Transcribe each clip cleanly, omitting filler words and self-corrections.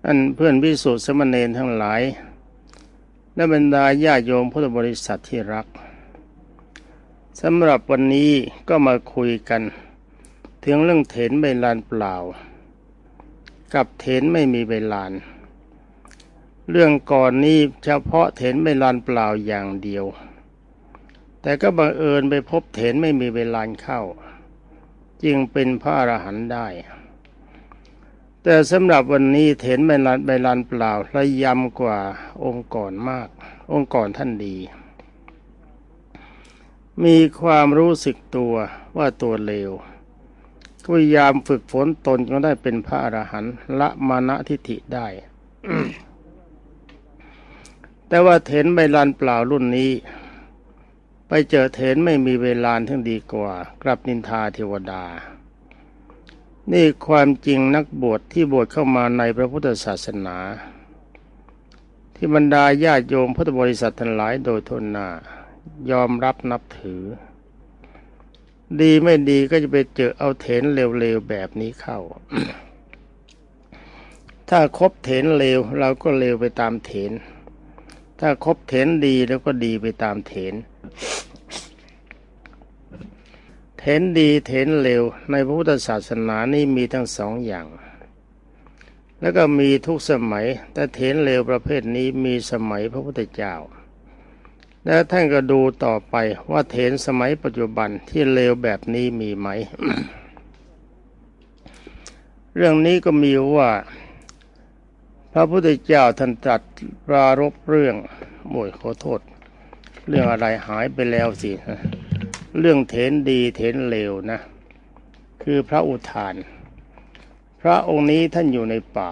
ท่านเพื่อนภิกษุสามเณรทั้งหลายและบรรดาญาโยมพุทธบริษัทที่รักสำหรับวันนี้ก็มาคุยกันถึงเรื่องเถนใบลานเปล่ากับเถนไม่มีใบลานเรื่องก่อนนี้เฉพาะเถนใบลานเปล่าอย่างเดียวแต่ก็บังเอิญไปพบเถนไม่มีใบลานเข้าจึงเป็นพระอรหันต์ได้แต่สำหรับวันนี้เถนใบลานเปล่าระยำกว่าองค์ก่อนมากองค์ก่อนท่านดีมีความรู้สึกตัวว่าตัวเลวพยายามฝึกฝนตนจนได้เป็นพระอรหันต์ละมานะทิฏฐิได้ แต่ว่าเถนใบลานเปล่ารุ่นนี้ไปเจอเถนไม่มีใบลานทั้งดีกว่ากลับนินทาเทวดานี่ความจริงนักบวชที่บวชเข้ามาในพระพุทธศาสนาที่บรรดาญาติโยมพุทธบริษัททั้งหลายโดยทั่วหน้ายอมรับนับถือดีไม่ดีก็จะไปเจอเอาเถนเลวๆแบบนี้เข้า ถ้าคบเถนเลวเราก็เลวไปตามเถนถ้าคบเถนดีแล้วก็ดีไปตามเถนเถนดีเถนเลวในพระพุทธศาสนานี่มีทั้งสองอย่างแล้วก็มีทุกสมัยแต่เถนเลวประเภทนี้มีสมัยพระพุทธเจ้าแล้วท่านก็ดูต่อไปว่าเถนสมัยปัจจุบันที่เลวแบบนี้มีไหม เรื่องนี้ก็มีว่าพระพุทธเจ้าท่านตรัสปรารภเรื่องขอโทษเรื่องอะไรหายไปแล้วสิเรื่องเถนดีเถนเลวนะคือพระอุทานพระองค์นี้ท่านอยู่ในป่า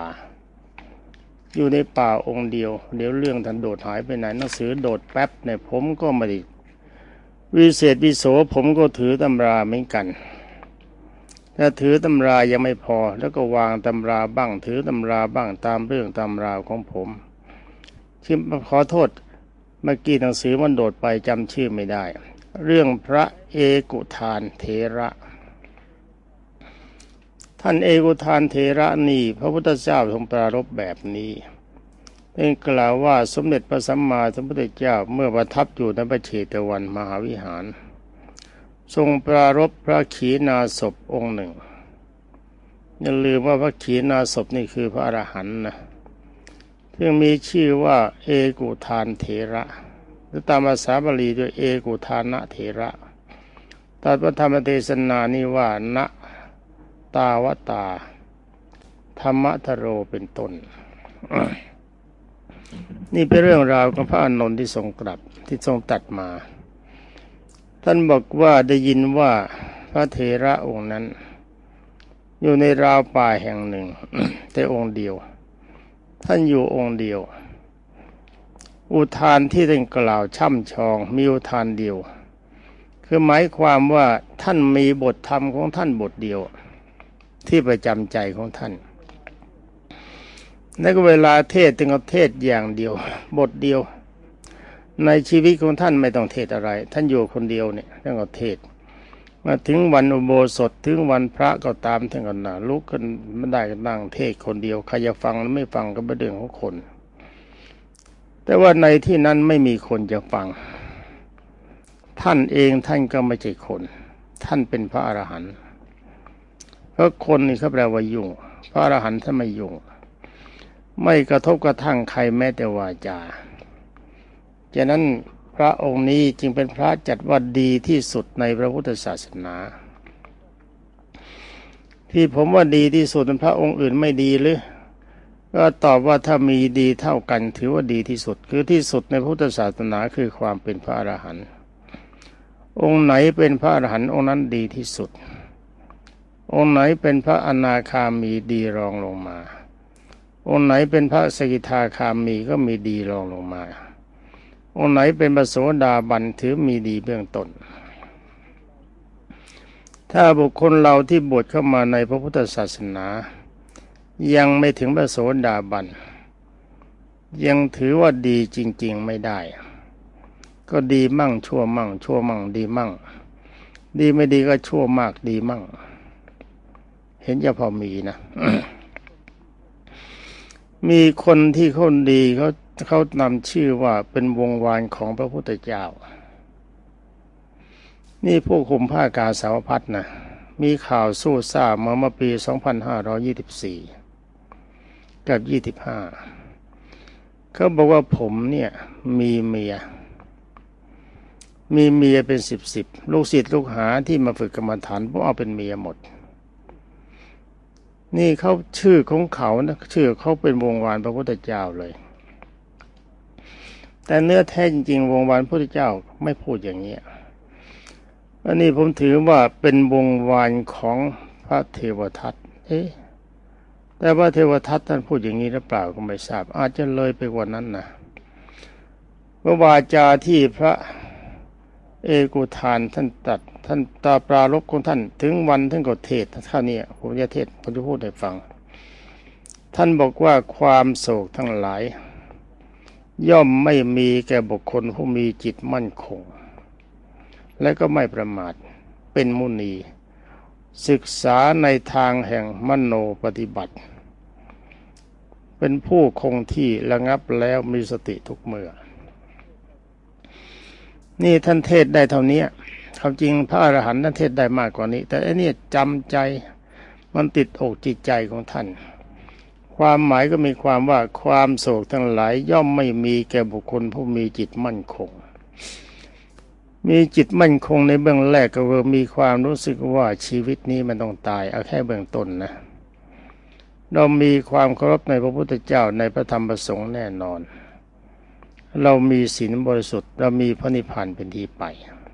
องค์เดียวเดี๋ยวเรื่องท่านโดดหายไปไหนหนังสือโดดแป๊บเนี่ยผมก็ไม่ได้วิเศษวิโสผมก็ถือตำราเหมือนกันถ้าถือตำรายังไม่พอแล้วก็วางตำราบ้างถือตำราบ้างตามเรื่องตำราวของผมชื่อขอโทษเมื่อกี้หนังสือมันโดดไปจำชื่อไม่ได้เรื่องพระเอกุทานเถระท่านเอกุทานเถระนี่พระพุทธเจ้าทรงปรารภแบบนี้เป็นกล่าวว่าสมเด็จพระสัมมาสัมพุทธเจ้าเมื่อประทับอยู่ในพระเชตวันมหาวิหารทรงปรารภพระขีณาสพองค์หนึ่งอย่าลืมว่าพระขีณาสพนี่คือพระอรหันต์นะซึ่งมีชื่อว่าเอกุทานเถระหรือตามภาษาบาลีด้วยเอกุทานะเถระตรัสพระธรรมเทศนานี้ว่านะตาวตาธรรมทโรเป็นต้น นี่เป็นเรื่องราวของพระอานนท์ที่ทรงตรัสที่ทรงตรัสมาท่านบอกว่าได้ยินว่าพระเถระองค์นั้นอยู่ในราวป่าแห่งหนึ่ง แต่องค์เดียวท่านอยู่องค์เดียวอุทานที่ท่านกล่าวช่ำชองมีอุทานเดียวคือหมายความว่าท่านมีบทธรรมของท่านบทเดียวที่ประจำใจของท่านและก็เวลาเทศน์ก็เทศน์อย่างเดียวบทเดียวในชีวิตของท่านไม่ต้องเทศน์อะไรท่านอยู่คนเดียวเนี่ยท่านก็เทศน์มาถึงวันอุโบสถถึงวันพระก็ตามท่านก็นั่งลุกขึ้นไม่ได้ก็นั่งเทศน์คนเดียวใครจะฟังหรือไม่ฟังก็เป็นเรื่องของคนแต่ว่าในที่นั้นไม่มีคนจะฟังท่านเองท่านก็ไม่ใช่คนท่านเป็นพระอรหันต์เพราะคนนี่เขาแปลว่ายุ่งพระอรหันต์ท่านไม่ยุ่งไม่กระทบกระทั่งใครแม้แต่วาจาฉะนั้นพระองค์นี้จึงเป็นพระจัดว่าดีที่สุดในพระพุทธศาสนาที่ผมว่าดีที่สุดเป็นพระองค์อื่นไม่ดีหรือก็ตอบว่าถ้ามีดีเท่ากันถือว่าดีที่สุดคือที่สุดในพุทธศาสนาคือความเป็นพระอรหันต์องค์ไหนเป็นพระอรหันต์องค์นั้นดีที่สุดองค์ไหนเป็นพระอนาคามีดีรองลงมาองค์ไหนเป็นพระสกิทาคามีก็มีดีรองลงมาองค์ไหนเป็นพระโสดาบันถือมีดีเบื้องต้นถ้าบุคคลเราที่บวชเข้ามาในพระพุทธศาสนายังไม่ถึงพระโสดาบันยังถือว่าดีจริงๆไม่ได้ก็ดีมั่งชั่วมั่งชั่วมั่งดีมั่งดีไม่ดีก็ชั่วมากดีมั่งเห็นจะพอมีนะมีคนที่เขาดีเขานำชื่อว่าเป็นวงวานของพระพุทธเจ้านี่พวกคุมผ้ากาสาวพัดนะมีข่าวสู้ซ่าเมื่อปี 2524 กับ 25เขาบอกว่าผมเนี่ยมีเมียเป็นสิบลูกศิษย์ลูกหาที่มาฝึกกรรมฐานพวกเอาเป็นเมียหมดนี่เขาชื่อของเขานะชื่อเขาเป็นวงวานพระพุทธเจ้าเลยแต่เนื้อแท้จริงวงวานพระพุทธเจ้าไม่พูดอย่างนี้อันนี้ผมถือว่าเป็นวงวานของพระเทวทัตแต่ว่าเทวทัตท่านพูดอย่างนี้หรือเปล่าก็ไม่ทราบอาจจะเลยไปกว่านั้นนะว่าวาจาที่พระเอกุธานท่านตัดท่านตาปรารภของท่านถึงวันท่านก็เทศน์เท่านี้ผมจะเทศน์ผมจะพูดให้ฟังท่านบอกว่าความโศกทั้งหลายย่อมไม่มีแก่บุคคลผู้มีจิตมั่นคงและก็ไม่ประมาทเป็นมุนีศึกษาในทางแห่งมโนปฏิบัติเป็นผู้คงที่ระงับแล้วมีสติทุกเมื่อนี่ท่านเทศได้เท่านี้ความจริงพระอรหันต์ท่านเทศได้มากกว่านี้แต่อันนี้จำใจมันติดอกจิตใจของท่านความหมายก็มีความว่าความโศกทั้งหลายย่อมไม่มีแก่บุคคลผู้มีจิตมั่นคงมีจิตมั่นคงในเบื้องแรกก็คือมีความรู้สึกว่าชีวิตนี้มันต้องตายเอาแค่เบื้องต้นนะเรามีความเคารพในพระพุทธเจ้าในพระธรรมประสงค์แน่นอนเรามีศีลบริสุทธิ์เรามีพระนิพพานเป็นที่ไป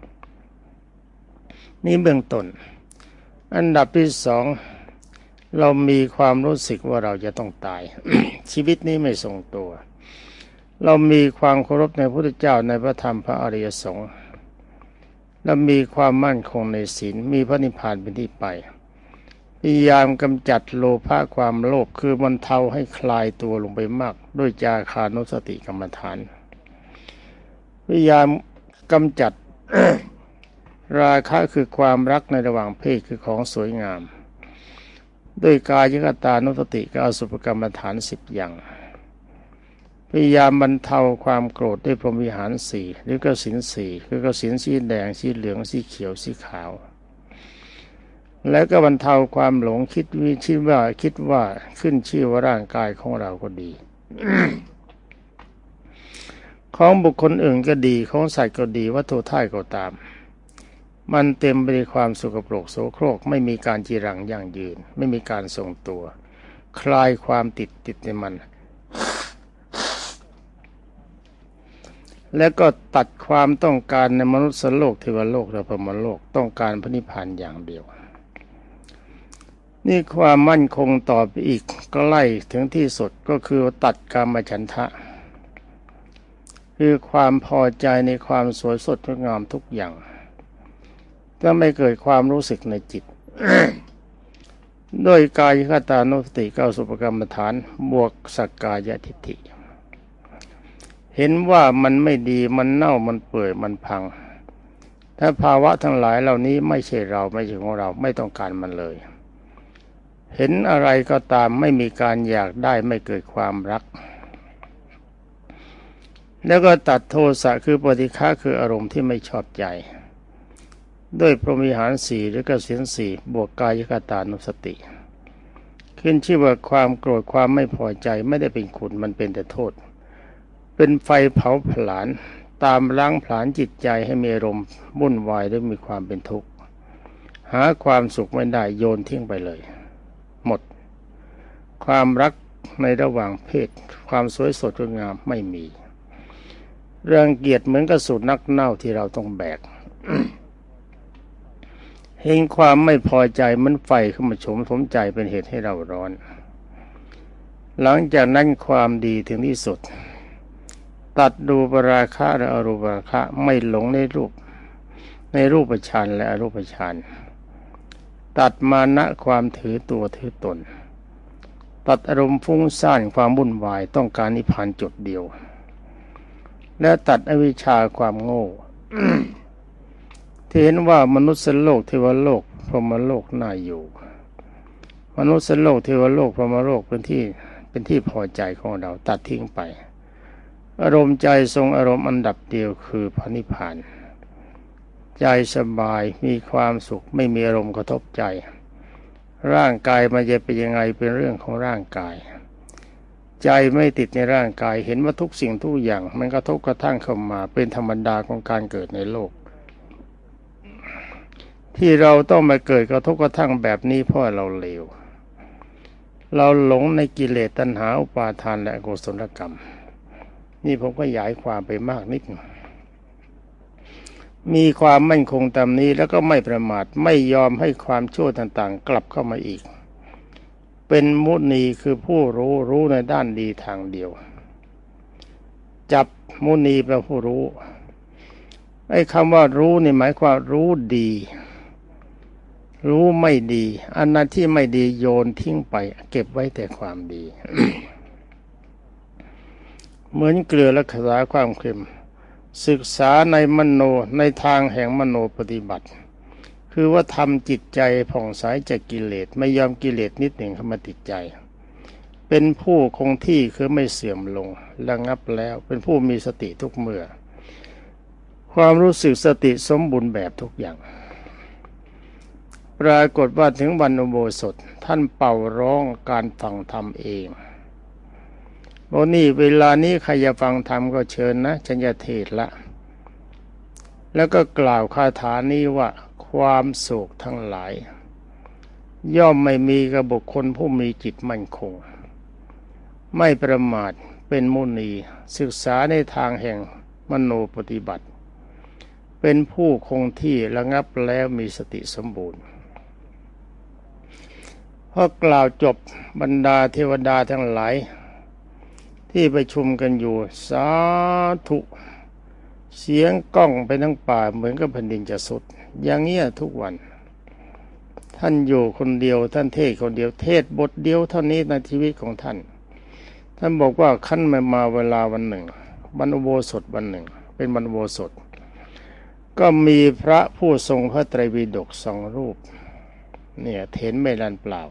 นี่เบื้องต้นอันดับที่สองเรามีความรู้สึกว่าเราจะต้องตาย ชีวิตนี้ไม่ทรงตัวเรามีความเคารพในพระพุทธเจ้าในพระธรรมพระอริยสงฆ์และมีความมั่นคงในศีลมีพระนิพพานเป็นที่ไปพยายามกำจัดโลภะความโลภคือบรรเทาให้คลายตัวลงไปมากด้วยจาคานุสติกรรมฐานพยายามกำจัด ราคะคือความรักในระหว่างเพศคือของสวยงามด้วยกายคตานุสติกับอสุภกรรมฐาน10อย่างพยายามบรรเทาความโกรธด้วยพรหมวิหาร4หรือกสิณ4คือกสิณสีแดงสีเหลืองสีเขียวสีขาวแล้วก็บรรเทาความหลงคิดว่าขึ้นชื่อว่าร่างกายของเราก็ดี ของบุคคลอื่นก็ดีของสัตว์ก็ดีวัตถุธาตุก็ตามมันเต็มไปด้วยความสกปรกโสโครกไม่มีการจีรังยั่งยืนไม่มีการทรงตัวคลายความติดในมันและก็ตัดความต้องการในมนุษย์โลกเทวโลกและพรหมโลกต้องการพระนิพพานอย่างเดียวนี่ความมั่นคงต่อไปอีกใกล้ถึงที่สุดก็คือตัดกามฉันทะคือความพอใจในความสวยสดงดงามทุกอย่างจะไม่เกิดความรู้สึกในจิต ด้วยกายคตานุสติกับอสุภกรรมฐานบวกสักกายทิฏฐิเห็นว่ามันไม่ดีมันเน่ามันเปื่อยมันพังถ้าภาวะทั้งหลายเหล่านี้ไม่ใช่เราไม่ใช่ของเราไม่ต้องการมันเลยเห็นอะไรก็ตามไม่มีการอยากได้ไม่เกิดความรักแล้วก็ตัดโทสะคือปฏิฆะคืออารมณ์ที่ไม่ชอบใจด้วยพรหมวิหาร4หรือกสิณ4บวกกายคตานุสติขึ้นชื่อว่าความโกรธความไม่พอใจไม่ได้เป็นคุณมันเป็นแต่โทษเป็นไฟเผาผลาญตามล้างผลาญจิตใจให้มีอารมณ์วุ่นวายและมีความเป็นทุกข์หาความสุขไม่ได้โยนทิ้งไปเลยหมดความรักในระหว่างเพศความสวยสดงดงามไม่มีรังเกียจเหมือนกับสูตรนักเน่าที่เราต้องแบก เห็นความไม่พอใจมันไฟเข้ามาโฉมสมใจเป็นเหตุให้เราร้อนหลังจากนั้นความดีถึงที่สุดตัดรูปราคะและอรูปราคะไม่หลงในรูปฌานและอรูปฌานตัดมานะความถือตัวถือตนตัดอารมณ์ฟุ้งซ่านความวุ่นวายต้องการนิพพานจุดเดียวและตัดอวิชชาความโง่ ที่เห็นว่ามนุษย์โลกเทวโลกพรหมโลกน่าอยู่มนุษย์โลกเทวโลกพรหมโลกเป็นที่เป็นที่พอใจของเราตัดทิ้งไปอารมณ์ใจทรงอารมณ์อันดับเดียวคือพระนิพพานใจสบายมีความสุขไม่มีอารมณ์กระทบใจร่างกายมันจะเป็นยังไงเป็นเรื่องของร่างกายใจไม่ติดในร่างกายเห็นว่าทุกสิ่งทุกอย่างมันกระทบกระทั่งเข้ามาเป็นธรรมดาของการเกิดในโลกที่เราต้องมาเกิดกระทบกระทั่งแบบนี้เพราะเราเลวเราหลงในกิเลสตัณหาอุปาทานและอกุศลกรรมนี่ผมก็ขยายความไปมากนิดมีความมั่นคงตามนี้แล้วก็ไม่ประมาทไม่ยอมให้ความชั่วต่างๆกลับเข้ามาอีกเป็นมุนีคือผู้รู้ในด้านดีทางเดียวจับมุนีแปลผู้รู้ไอ้คำว่ารู้นี่หมายความรู้ดีรู้ไม่ดีอันนั้นที่ไม่ดีโยนทิ้งไปเก็บไว้แต่ความดี เหมือนเกลือรักษาความเค็มศึกษาในมโนในทางแห่งมโนปฏิบัติคือว่าทำจิตใจผ่องใสจากกิเลสไม่ยอมกิเลสนิดหนึ่งเข้ามาติดใจเป็นผู้คงที่คือไม่เสื่อมลงระงับแล้วเป็นผู้มีสติทุกเมื่อความรู้สึกสติสมบูรณ์แบบทุกอย่างปรากฏว่าถึงวันอุโบสถท่านเป่าร้องการฟังธรรมเองบอกนี่เวลานี้ใครจะฟังธรรมก็เชิญนะฉันจะเทศละแล้วก็กล่าวคาถานี้ว่าความโศกทั้งหลายย่อมไม่มีกับบุคคลผู้มีจิตมั่นคงไม่ประมาทเป็นมุนีศึกษาในทางแห่งมโนปฏิบัติเป็นผู้คงที่ระงับแล้วมีสติสมบูรณ์พอกล่าวจบบรรดาเทวดาทั้งหลายที่ประชุมกันอยู่สาธุเสียงก้องไปทั้งป่าเหมือนกับแผ่นดินจะสุดอย่างเงี้ยทุกวันท่านอยู่คนเดียวท่านเทศคนเดียวเทศบทเดียวเท่านี้ในชีวิตของท่านท่านบอกว่าขั้นมาเวลาวันหนึ่งวันอุโบสถวันหนึ่งเป็นวันอุโบสถก็มีพระผู้ทรงพระไตรปิฎก2 รูปเนี่ยเถนไม่ลันเปล่า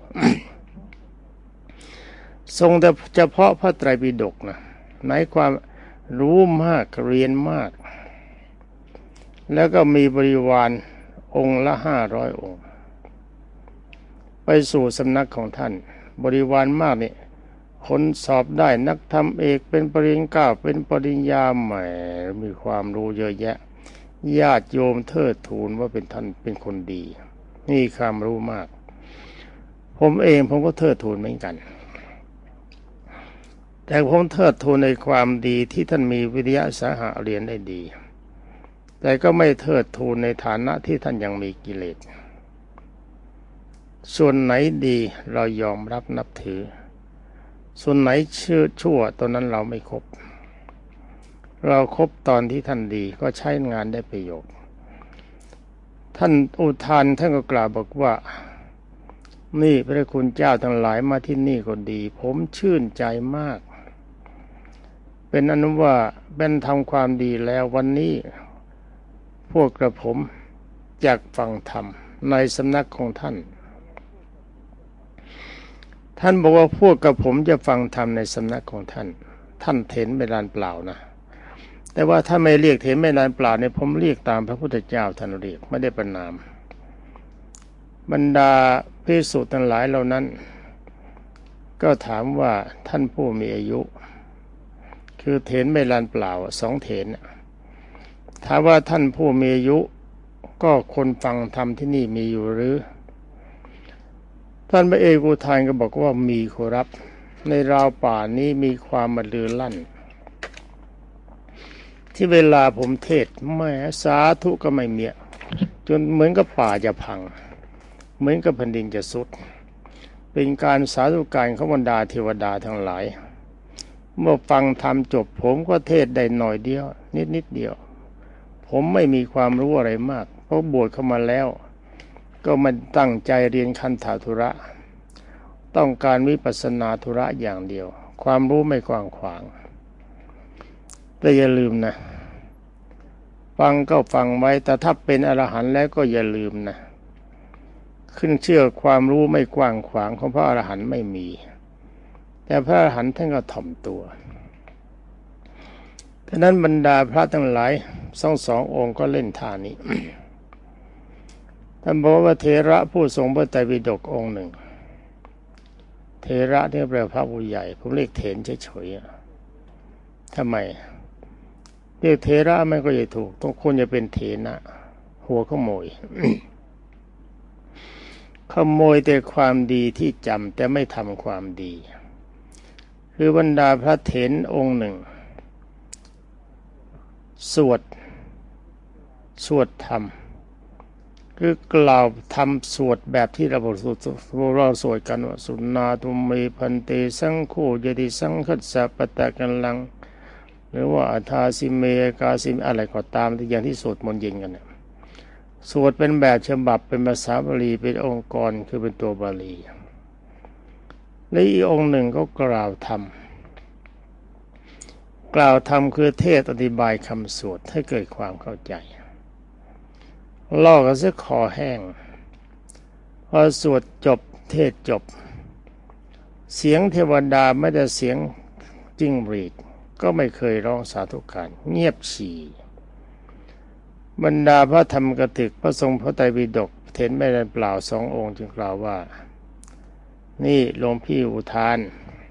ทรงแต่เฉพาะพระไตรปิฎกนะหมายความรู้มากเรียนมากแล้วก็มีบริวารองค์ละ500 องค์ไปสู่สำนักของท่านบริวารมากนี่คนสอบได้นักธรรมเอกเป็นปริญญา9เป็นปริญญาใหม่มีความรู้เยอะแยะญาติโยมเทิดทูนว่าเป็นท่านเป็นคนดีนี่ความรู้มากผมเองผมก็เทิดทูนเหมือนกันแต่ผมเทิดทูนในความดีที่ท่านมีวิทยาสาหะเรียนได้ดีแต่ก็ไม่เทิดทูนในฐานะที่ท่านยังมีกิเลสส่วนไหนดีเรายอมรับนับถือส่วนไหนชั่วตอนนั้นเราไม่คบเราคบตอนที่ท่านดีก็ใช้งานได้ประโยชน์ท่านอุทานท่านก็กล่าวบอกว่านี่พระคุณเจ้าทั้งหลายมาที่นี่ก็ดีผมชื่นใจมากเป็นอนุว่าเป็นทำความดีแล้ววันนี้พวกกระผมอยากฟังธรรมในสำนักของท่านท่านบอกว่าพวกกระผมจะฟังธรรมในสำนักของท่านท่านเถนไม่ลานเปล่านะแต่ว่าถ้าไม่เรียกเถนไม่ลานเปล่าเนี่ยผมเรียกตามพระพุทธเจ้าท่านเรียกไม่ได้ประนามบรรดาภิกษุทั้งหลายเหล่านั้นก็ถามว่าท่านผู้มีอายุคือเถนไม่ลานเปล่า2 เถนถ้าว่าท่านผู้มีอายุก็คนฟังธรรมที่นี่มีอยู่หรือท่านพระเอกอุทานก็บอกว่ามีขอรับในราวป่านี้มีความมาลือลั่นที่เวลาผมเทศแม้สาธุก็ไม่มีจนเหมือนกับป่าจะพังเหมือนกับแผ่นดินจะสุดเป็นการสาธุการของบรรดาเทวดาทั้งหลายเมื่อฟังธรรมจบผมก็เทศได้หน่อยเดียวนิดเดียวผมไม่มีความรู้อะไรมากเพราะบวชเข้ามาแล้วก็มันตั้งใจเรียนคันธธุระต้องการวิปัสสนาธุระอย่างเดียวความรู้ไม่กว้างขวางแต่อย่าลืมนะฟังก็ฟังไว้แต่ถ้าเป็นอรหันต์แล้วก็อย่าลืมนะขึ้นเชื่อความรู้ไม่กว้างขวางของพระอรหันต์ไม่มีแต่พระอรหันต์ท่านก็ถ่อมตัวฉะนั้นบรรดาพระทั้งหลายสององค์ก็เล่นท่านี้ ท่านบอกว่าเถระผู้ทรงพระไตรปิฎกองค์หนึ่งเถระที่แปลพระผู้ใหญ่ผมเรียกเถรเฉยๆทำไมเรียกเถระไม่ก็จะถูกต้องควรจะเป็นเถนะหัวขโมย ขโมยแต่ความดีที่จำแต่ไม่ทำความดีคือบรรดาพระเถรองค์หนึ่งสวดธรรมคือกล่าวทำสวดแบบที่เราสวดกันว่าสุนาตุเมพันเตสังโฆยติสังคัสสะปะตะกันลังหรือว่าอาทาสิเมกาสิอะไรก็ตามที่อย่างที่สวดมนต์เย็นกันเนี่ยสวดเป็นแบบฉบับเป็นภาษาบาลีเป็นองค์กรคือเป็นตัวบาลีและอีกองค์หนึ่งก็กล่าวธรรมคือเทศอธิบายคำสวดให้เกิดความเข้าใจล่อกันซะคอแห้งพอสวดจบเทศจบเสียงเทวดาไม่ได้เสียงจิ้งหรีดก็ไม่เคยร้องสาธุการเงียบฉี่บรรดาพระธรรมกถึกพระทรงพระไตรปิฎกเถรไม่ได้เปล่าสององค์จึงกล่าวว่านี่หลวงพี่อุทาน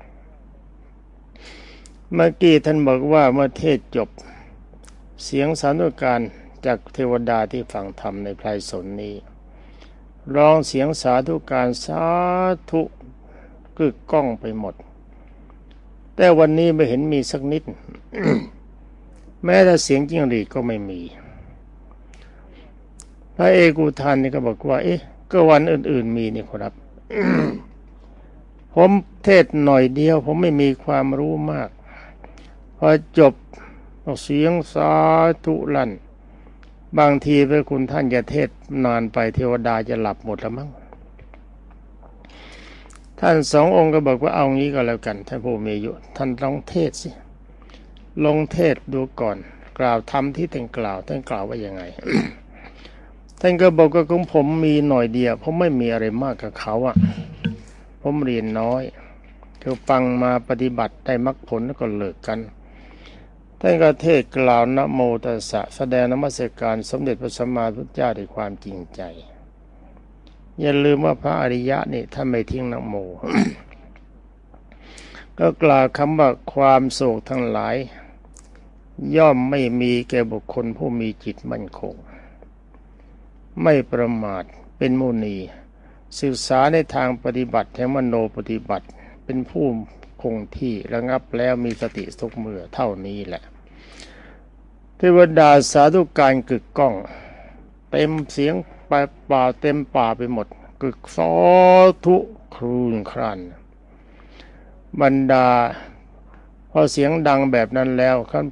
เมื่อกี้ท่านบอกว่าเมื่อเทศจบเสียงสาธุการจากเทวดาที่ฟังธรรมในไพรสนนี้ร้องเสียงสาธุการสาธุกึกก้องไปหมดแต่วันนี้ไม่เห็นมีสักนิด แม้แต่เสียงจิ้งหรีดก็ไม่มีพระเอกุทานนี่ก็บอกว่าเอ๊ะก็วันอื่นๆมีนี่ครับ ผมเทศหน่อยเดียวผมไม่มีความรู้มากพอจบเสียงสาธุลั่นบางทีพระคุณท่านจะเทศนานไปเทวดาจะหลับหมดแล้วมั้งท่านสององค์ก็บอกว่าเอางี้ก็แล้วกันท่านผู้มีอายุท่านลองเทศสิลงเทศดูก่อนกล่าวธรรมที่ท่านกล่าวว่ายังไง ท่านก็บอกว่าของผมมีหน่อยเดียวผมไม่มีอะไรมากกับเขาอ่ะผมเรียนน้อยคือฟังมาปฏิบัติได้มรรคผลแล้วก็เลิกกันท่านก็เทศกล่าวนะโมตัสสะแสดงนมัสการสมเด็จพระสัมมาสัมพุทธเจ้าด้วยความจริงใจอย่าลืมว่าพระอริยะนี่ท่านไม่ทิ้งนะโม ก็กล่าวคำว่าความโศกทั้งหลายย่อมไม่มีแก่บุคคลผู้มีจิตมั่นคงไม่ประมาทเป็นมุนีศึกษาในทางปฏิบัติแห่งมโนปฏิบัติเป็นผู้คงที่ระงับแล้วมีสติทุกเมื่อเท่านี้แหละเทวดาสาธุการกึกก้องเต็มเสียงป่าเต็มป่าไปหมดกึกสาธุครูนครันบรรดาพอเสียงดังแบบนั้นแล้ว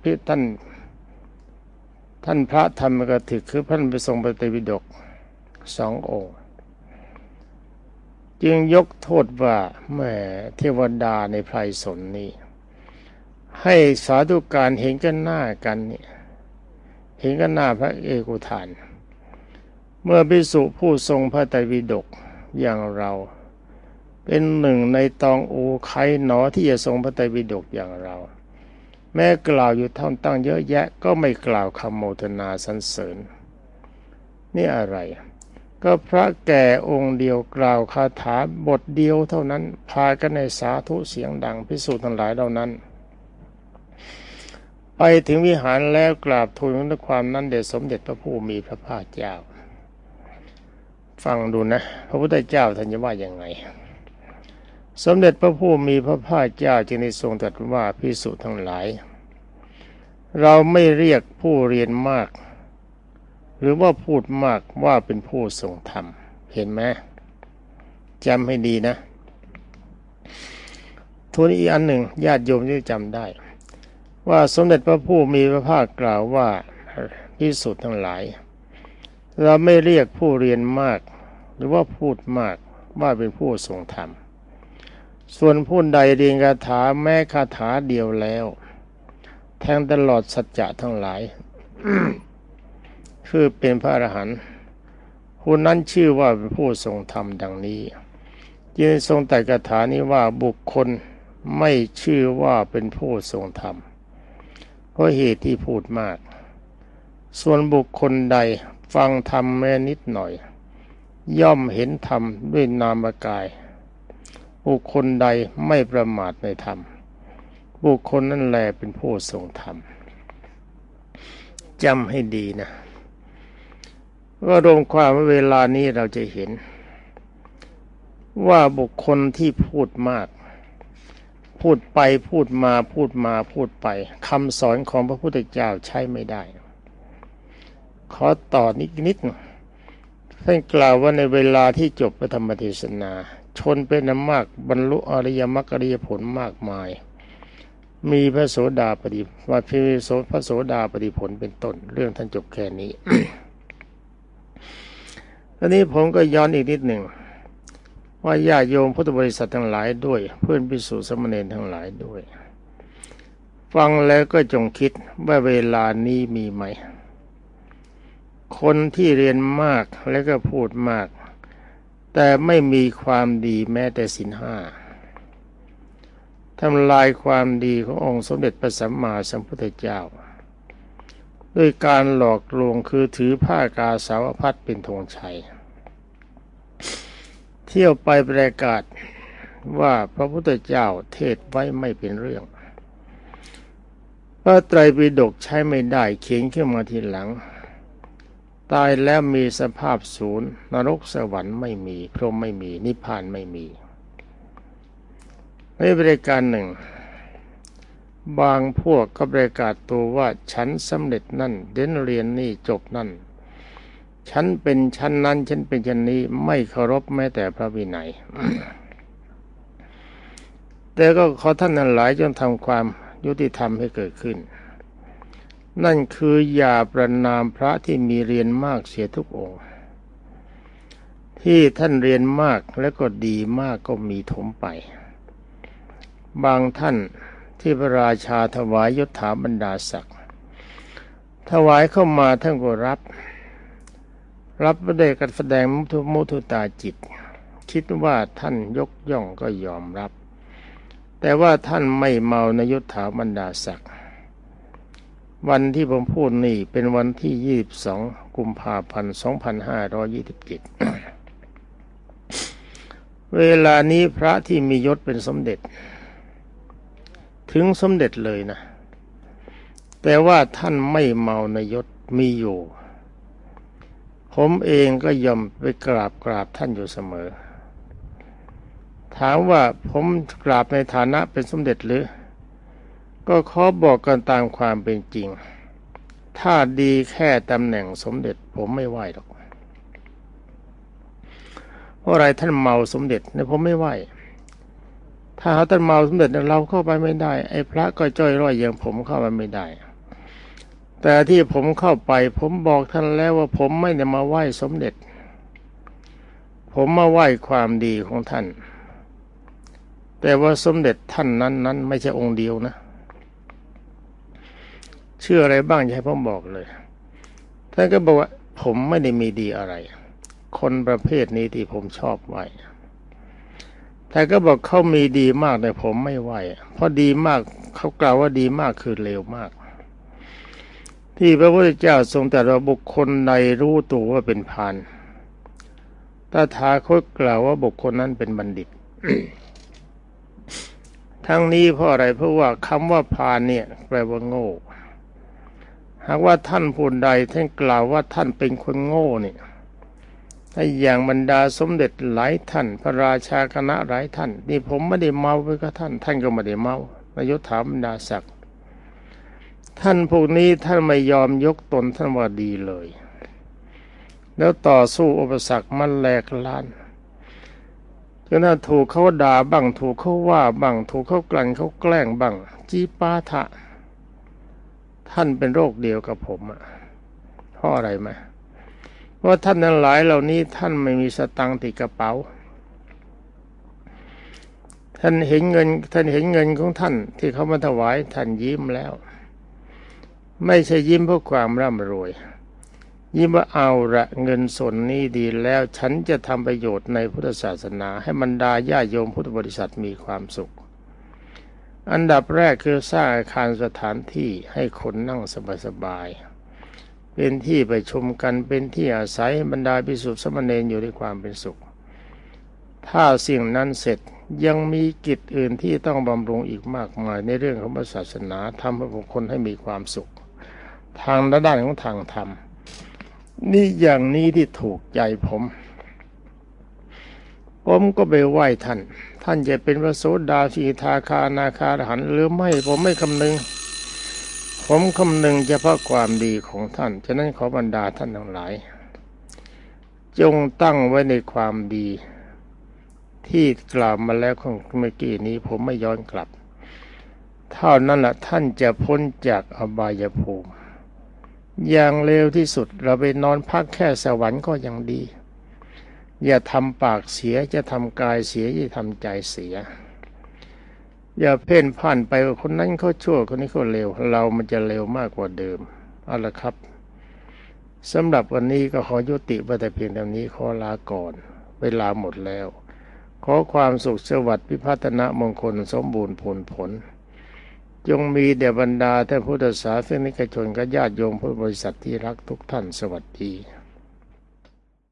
ท่านพระธรรมกถึกคือท่านไปทรงพระไตรปิฎกสององค์จึงยกโทษว่าแม่เทวดาในไพรสนนี้ให้สาธุการเห็นกันหน้ากันนี่เห็นกันหน้าพระเอกุทานเมื่อภิกษุผู้ทรงพระไตรปิฎกอย่างเราเป็นหนึ่งในตองอูใครหนอที่จะทรงพระไตรปิฎกอย่างเราแม้กล่าวอยู่ท่อนตั้งเยอะแยะก็ไม่กล่าวคำโมทนาสรรเสริญนี่อะไรก็พระแก่องค์เดียวกล่าวคาถาบทเดียวเท่านั้นพากันในสาธุเสียงดังภิกษุทั้งหลายเหล่านั้นไปถึงวิหารแล้วกราบทูลด้วยความนั้นแด่สมเด็จพระผู้มีพระภาคเจ้าฟังดูนะพระพุทธเจ้าท่านจะว่ายังไงสมเด็จพระผู้มีพระภาคเจ้าจึงได้ทรงตรัสว่าภิกษุทั้งหลายเราไม่เรียกผู้เรียนมากหรือว่าพูดมากว่าเป็นผู้ทรงธรรมเห็นไหมจำให้ดีนะทุนอีกอันหนึ่งญาติโยมจะจำได้ว่าสมเด็จพระผู้มีพระภาคกล่าวว่าภิกษุทั้งหลายเราไม่เรียกผู้เรียนมากหรือว่าพูดมากว่าเป็นผู้ทรงธรรมส่วนผู้ใดเรียนคาถาแม้คาถาเดียวแล้วแทงตลอดสัจจะทั้งหลาย คือเป็นพระอรหันต์ผู้นั้นชื่อว่าเป็นผู้ทรงธรรมดังนี้จึงทรงตรัสคาถานี้ว่าบุคคลไม่ชื่อว่าเป็นผู้ทรงธรรมเพราะเหตุที่พูดมากส่วนบุคคลใดฟังธรรมแม้นิดหน่อยย่อมเห็นธรรมด้วยนามกายบุคคลใดไม่ประมาทในธรรมบุคคลนั่นแหละเป็นผู้ทรงธรรมจำให้ดีนะว่ารวมความว่าเวลานี้เราจะเห็นว่าบุคคลที่พูดมากพูดไปพูดมาพูดมาพูดไปคำสอนของพระพุทธเจ้าใช้ไม่ได้ขอต่อนิดท่านกล่าวว่าในเวลาที่จบพระธรรมเทศนาชนเป็นอันมากบรรลุอริยมรรคอริยผลมากมายมีพระโสดาปัตติพระโสดาปัตติผลเป็นต้นเรื่องท่านจบแค่นี้ ตอนนี้ผมก็ย้อนอีกนิดหนึ่งว่าญาติโยมพุทธบริษัททั้งหลายด้วยเพื่อนภิกษุสามเณรทั้งหลายด้วยฟังแล้วก็จงคิดว่าเวลานี้มีไหมคนที่เรียนมากแล้วก็พูดมากแต่ไม่มีความดีแม้แต่ศีลห้าทำลายความดีขององค์สมเด็จพระสัมมาสัมพุทธเจ้าด้วยการหลอกลวงคือถือผ้ากาสาวพัสเป็นธงชัยเที่ยวไปประกาศว่าพระพุทธเจ้าเทศไว้ไม่เป็นเรื่องพระไตรปิฎกใช้ไม่ได้เขียนขึ้นมาทีหลังตายแล้วมีสภาพศูนย์นรกสวรรค์ไม่มีพรหมไม่มีนิพพานไม่มีในบริการหนึ่งบางพวกก็ประกาศตัวว่าฉันสำเร็จนั่นเด่นเรียนนี่จบนั่นฉันเป็นชั้นนั้นฉันเป็นชั้นนี้ไม่เคารพแม้แต่พระวินัย แต่ก็ขอท่านทั้งหลายจงทำความยุติธรรมให้เกิดขึ้นนั่นคืออย่าประณามพระที่มีเรียนมากเสียทุกองค์ที่ท่านเรียนมากและก็ดีมากก็มีถมไปบางท่านที่พระราชาถวายยศถาบรรดาศักดิ์ถวายเข้ามาท่านก็รับด้วยการแสดงมุทุตาจิตคิดว่าท่านยกย่องก็ยอมรับแต่ว่าท่านไม่เมาในยศถาบรรดาศักดิ์วันที่ผมพูดนี่เป็นวันที่22 กุมภาพันธ์ 2527 เวลานี้พระที่มียศเป็นสมเด็จถึงสมเด็จเลยนะแต่ว่าท่านไม่เมาในยศมีอยู่ผมเองก็ยอมไปกราบท่านอยู่เสมอถามว่าผมกราบในฐานะเป็นสมเด็จหรือก็ขอบอกกันตามความเป็นจริงถ้าดีแค่ตำแหน่งสมเด็จผมไม่ไหวหรอกเพราะอะไรท่านเมาสมเด็จเนี่ยผมไม่ไหวถ้าท่านเมาสมเด็จเราเข้าไปไม่ได้ไอ้พระก็จ้อยร่อยอย่างผมเข้าไปไม่ได้แต่ที่ผมเข้าไปผมบอกท่านแล้วว่าผมไม่ได้มาไหว้สมเด็จผมมาไหว้ความดีของท่านแต่ว่าสมเด็จท่านนั้นไม่ใช่องค์เดียวนะเชื่ออะไรบ้างจะให้ผมบอกเลยท่านก็บอกว่าผมไม่ได้มีดีอะไรคนประเภทนี้ที่ผมชอบไหว้แต่ก็บอกเขามีดีมากแต่ผมไม่ไหวเพราะดีมากเขากล่าวว่าดีมากคือเลวมากที่พระพุทธเจ้าทรงตรัสว่าบุคคลใดรู้ตัวว่าเป็นพาลตถาคตกล่าวว่าบุคคลนั้นเป็นบัณฑิต ทั้งนี้เพราะอะไรเพราะว่าคำว่าพาลเนี่ยแปลว่าโง่หากว่าท่านผู้ใดท่านกล่าวว่าท่านเป็นคนโง่เนี่ยถ้าอย่างบรรดาสมเด็จหลายท่านพระราชาคณะหลายท่านนี่ผมไม่ได้เมาไปกับท่านก็ไม่ได้เมานายศถาบรรดาศักดิ์ท่านพวกนี้ท่านไม่ยอมยกตนท่านว่าดีเลยแล้วต่อสู้อุปสรรคมันแหลกลานจนถูกเขาด่าบ้างถูกเขาว่าบ้างถูกเขากลั่นเขาแกล้งบ้างจีปาถะท่านเป็นโรคเดียวกับผมอ่ะเพราะอะไรไหมเพราะท่านทั้งหลายเหล่านี้ท่านไม่มีสตังค์ติดกระเป๋าท่านเห็นเงินของท่านที่เขามาถวายท่านยิ้มแล้วไม่ใช่ยิ้มเพราะความร่ำรวยยิ้มว่าเอาละเงินส่วนนี้ดีแล้วฉันจะทำประโยชน์ในพุทธศาสนาให้บรรดาญาโยมพุทธบริษัทมีความสุขอันดับแรกคือสร้างอาคารสถานที่ให้คนนั่งสบายๆเป็นที่ประชุมกันเป็นที่อาศัยบรรดาภิกษุสามเณรอยู่ด้วยความเป็นสุขถ้าสิ่งนั้นเสร็จยังมีกิจอื่นที่ต้องบำรุงอีกมากมายในเรื่องของศาสนาทำให้บุคคลให้มีความสุขทางด้านของทางธรรมนี่อย่างนี้ที่ถูกใจผมก็ไปไหว้ท่านจะเป็นพระโสดาสีทาคานาคาอรหันต์หรือไม่ผมไม่คำนึงผมคำนึงเฉพาะความดีของท่านฉะนั้นขอบรรดาท่านทั้งหลายจงตั้งไว้ในความดีที่กล่าวมาแล้วของเมื่อกี้นี้ผมไม่ย้อนกลับเท่านั้นแหละท่านจะพ้นจากอบายภูมิอย่างเร็วที่สุดเราไปนอนพักแค่สวรรค์ก็ยังดีอย่าทำปากเสียจะทำกายเสียอย่าทำใจเสียอย่าเพ่นพ่านไปว่าคนนั้นเขาชั่วคนนี้เขาเลวเรามันจะเลวมากกว่าเดิมเอาละครับสำหรับวันนี้ก็ขอยุติไว้แต่เพียงเท่านี้ขอลาก่อนเวลาหมดแล้วขอความสุขสวัสดิ์พิพัฒนมงคลสมบูรณ์ผลจงมีแด่บรรดาท่านพุทธศาสนิกชนและญาติโยมพุทธบริษัทที่รักทุกท่านสวัสดี